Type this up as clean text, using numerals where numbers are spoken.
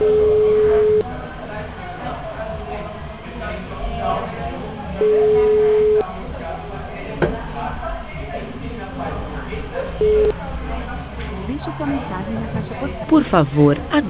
Deixe sua mensagem na caixa postal. Por favor,